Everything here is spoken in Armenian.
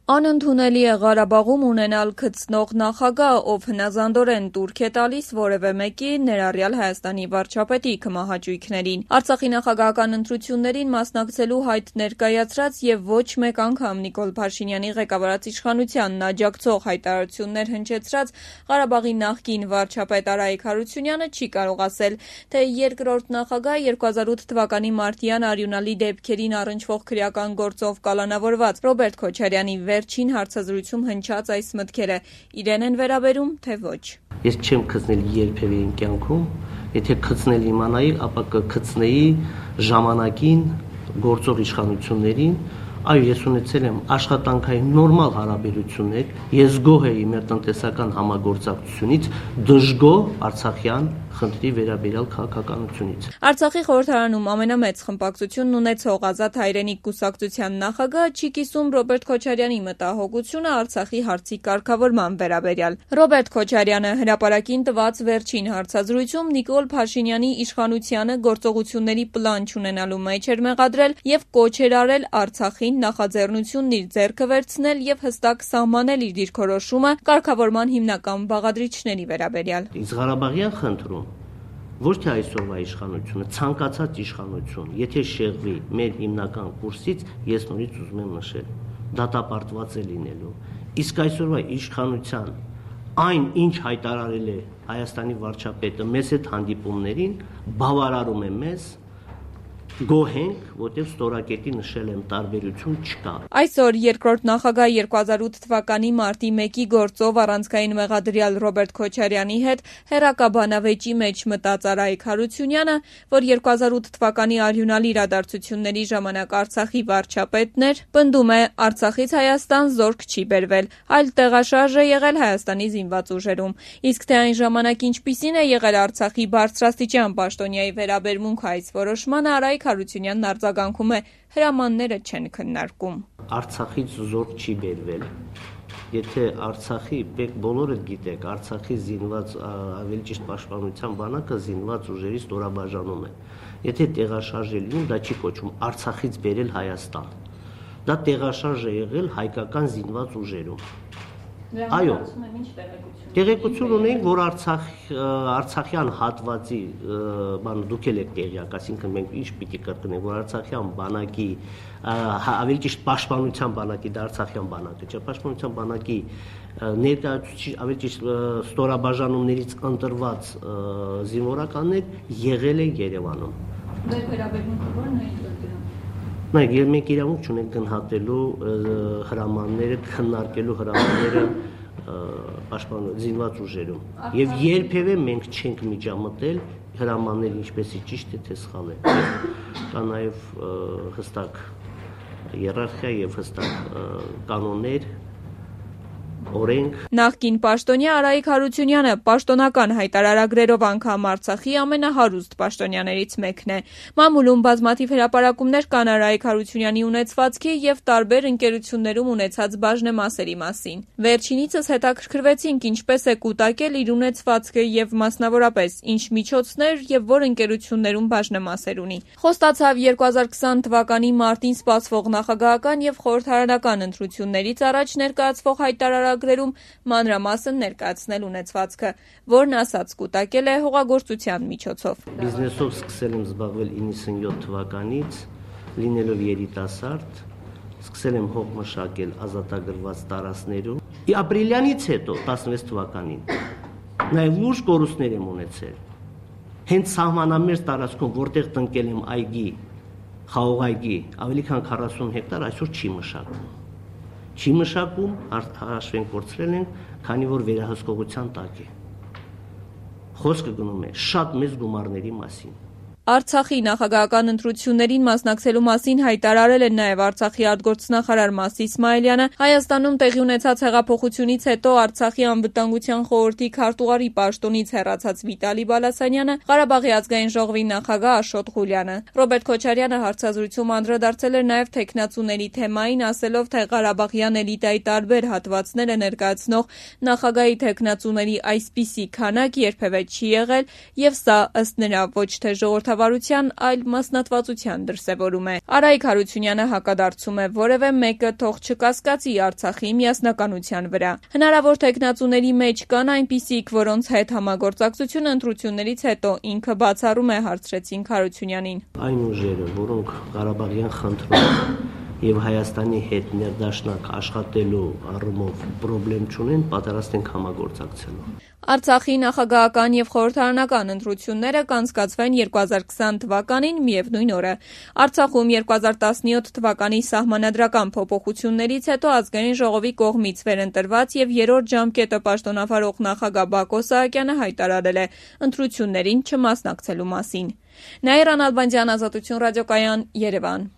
Անընդունելի է Ղարաբաղում ունենալ քծնող նախագահ, ով հնազանդորեն տուրք է տալիս որևէ մեկի, ներառյալ Հայաստանի վարչապետի քմահաճույքներին։ Արցախի նախագահական ընտրություններին մասնակցելու հայտ ներկայացրած եւ ոչ մեկ անգամ Նիկոլ Փաշինյանի ղեկավարած իշխանությանն աջակցող հայտարարություններ հնչեցրած Ղարաբաղի նախկին վարչապետ Արայիկ Հարությունյանը չի կարող ասել, թե երկրորդ նախագահ 2008 թվականի մարտյան արյունալի դեպքերին առնչվող քրեական գործով կալանավորված Ռոբերտ Քոչարյանի վերջին հարցազրույցում հնչած այս մտքերը իրեն են վերաբերում, թե ոչ։ Ես չեմ քծնել երբևէ իմ կյանքում, եթե քծնել իմանայի, ապա կքծնեի ժամանակին գործող իշխանություններին, այո, ես ունեցել եմ աշխատանքային նորմալ հարաբերություններ, ես գոհ էի մեր տնտեսական համագործակցությունից, դժգոհ արցախյան խնդրի վերաբերյալ քաղաքականությունից։ Արցախի խորհրդարանում ամենամեծ խմբակցությունն ունեցող Ազատ հայրենիք կուսակցության նախագահ չի կիսում Ռոբերտ Քոչարյանի մտահոգությունը Արցախի հարցի կարգավորման վերաբերյալ։ Ռոբերտ Քոչարյանը հրապարակին տված վերջին հարցազրույցում Նիկոլ Փաշինյանի իշխանությանը գործողությունների պլան չունենալու մեջ էր մեղադրել եւ կոչ էր արել Արցախին նախաձեռնությունն իր ձեռքը վերցնել եւ հստակ սահմանել իր դիրքորոշումը կարգավորման հիմնական բաղադրիչների վերաբերյալ։ Իսկ Ղարաբաղյան խնդրում ոչ թե այսօրվա իշխանությունը, ցանկացած իշխանություն, եթե շեղվի մեր հիմնական կուրսից, ես նորից ուզում եմ նշել, դատապարտված է լինելու։ Իսկ այսօրվա իշխանության այն, ինչ հայտարարել է Հայաստանի վարչապետը մեզ հետ հանդիպումներին, բավարարում է մեզ, գոհ ենք, որտեղ ստորակետի նշել եմ տարբերություն չկա։ Այսօր երկրորդ նախագահ 2008 թվականի մարտի 1-ի գործով առանցքային մեղադրյալ Ռոբերտ Քոչարյանի հետ հերակաբանավեճի մեջ մտած Արայիկ Հարությունյանը, որ 2008 թվականի արյունալի իրադարձությունների ժամանակ Արցախի վարչապետն էր, պնդում է Արցախից Հայաստան զորք չի բերվել, այլ տեղաշարժ է եղել Հայաստանի զինված ուժերում։ Իսկ թե այն ժամանակ ինչպիսին է եղել Արցախի բարձրաստիճան պաշտոնյայի վերաբերմունքը այս որոշմանը, Արայիկ Հարությունյանն արձագանքում է, հրամանները չեն քննարկում։ Արցախից զորք չի բերվել։ Եթե Արցախի, բոլորը գիտեք, Արցախի զինված, ավելի ճիշտ պաշտպանության բանակը զինված ուժերի ստորաբաժանում է։ Եթե տեղաշարժ է լինում, դա չի կոչվում Արցախից բերել Հայաստան։ Դա տեղաշարժ է եղել հայկական զինված ուժերում։ Այո, տեղեկություն ունենք, որ Արցախյան հատվածի բան դուք եք տեղյակ, այսինքն մենք ինչ պիտի կրկնենք, որ Արցախյան բանակի, ավելի ճիշտ պաշտպանության բանակի, դա Արցախյան բանակը չէ, պաշտպանության բանակի ներկայացուցիչ, ավելի ճիշտ ստորաբաժանումներից ընտրված զինվորականներ եղել են Երևանում։ Դեր վերաբերմունքը ո՞րն է։ Նայեք, մենք իրավունք չունենք գնահատելու հրամանները, քննարկելու հրամանները զինված ուժերում։ Եվ երբևէ մենք չենք միջամտել հրամաններ ինչպեսի ճիշտ է, թե սխալ է։ Կա նաև հստակ հիերարխիա եւ հստակ կանոններ, օրենք։ Նախկին պաշտոնյա Արայիկ Հարությունյանը պաշտոնական հայտարարագրերով անգամ Արցախի ամենահարուստ պաշտոնյաներից մեկն է։ Մամուլում բազմաթիվ հրապարակումներ կան Արայիկ Հարությունյանի ունեցվածքի եւ տարբեր ընկերություններում ունեցած բաժնեմասերի մասին։ Վերջինիցս հետաքրքրվեցինք ինչպես է կուտակել իր ունեցվածքը եւ մասնավորապես ինչ միջոցներ եւ որ ընկերություններում բաժնեմասեր ունի։ Խոստացավ 2020 թվականի մարտին սպասվող նախագահական եւ խորհրդարանական ընտրություններից առաջ ներկայացվող հայտարարագրերում մանրամասն ներկայացնել ունեցվածքը, որն ասաց կուտակել է հողագործության միջոցով։ Բիզնեսով սկսել եմ զբաղվել 97 թվականից, լինելով երիտասարդ, սկսել եմ հող մշակել ազատագրված տարածքներում։ Ապրիլյանից հետո 16 թվականին նաև լուրջ կորուստներ եմ ունեցել։ Հենց սահմանամերձ տարածքում, որտեղ տնկել եմ այգի, խաղողայգի, ավելի քան 40 հեկտար այսօր չի մշակվում։ Չի մշակում, հաշվենք կորցրել ենք, քանի որ վերահսկողության տակ է։ Խոսքը գնում է շատ մեծ գումարների մասին։ Արցախի նախագահական ընտրություններին մասնակցելու մասին հայտարարել է նաև Արցախի արտգործնախարար Մաս Իսմայելյանը։ Հայաստանում տեղի ունեցած հեղափոխությունից հետո Արցախի անվտանգության խորհրդի քարտուղարի պաշտոնից հեռացած Վիտալի Բալասանյանը, Ղարաբաղի ազգային ժողովի նախագահ Աշոտ Ղուլյանը։ Ռոբերտ Քոչարյանը հարցազրույցում անդրադարձել էր նաև թեկնածուների թեմային, ասելով, թե Ղարաբաղյան էլիտայի տարբեր հատվածները ներկայացնող նախագահի թեկնածուների այսպիսի քանակ երբևէ չի եղել, եւ սա ըստ նրա ոչ թե ժողովրդավար ժողովրդավարության, այլ մասնատվածության դրսևորում է։ Արայիկ Հարությունյանը հակադարձում է, որևէ մեկը թող չկասկածի Արցախի միասնականության վրա։ Հնարավոր թեկնածուների մեջ կան այնպիսիք, որոնց հետ համագործակցությունը ընտրություններից հետո ինքը բացառում է, հարցրեցինք Հարությունյանին։ Այն ուժերը, որոնք Ղարաբաղյան խնդրում եւ Հայաստանի հետ ներդաշնակ աշխատելու առումով խնդրեմ չունեն, պատրաստ ենք համագործակցելու։ Արցախի նախագահական եւ խորհրդարանական ընտրությունները կանցկացվեն 2020 թվականին միևնույն օրը։ Արցախում 2017 թվականի սահմանադրական փոփոխություններից հետո ազգային ժողովի կողմից վերընտրված եւ երրորդ ժամկետը պաշտոնավարող նախագահ Բակո Սահակյանը հայտարարել է ընտրություններին չմասնակցելու մասին։ Նաիրա Նալբանդյան, Ազատություն ռադիոկայան, Երևան։